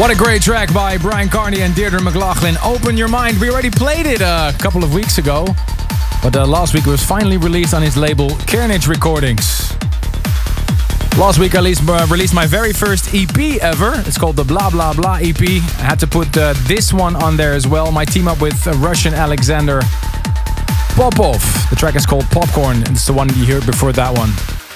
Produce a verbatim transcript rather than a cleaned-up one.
What a great track by Brian Carney and Deirdre McLaughlin. Open Your Mind. We already played it a couple of weeks ago, but uh, last week it was finally released on his label Carnage Recordings. Last week I released, uh, released my very first E P ever. It's called the Blah Blah Blah E P. I had to put uh, this one on there as well. My team up with uh, Russian Alexander Popov. The track is called Popcorn, and it's the one you heard before that one.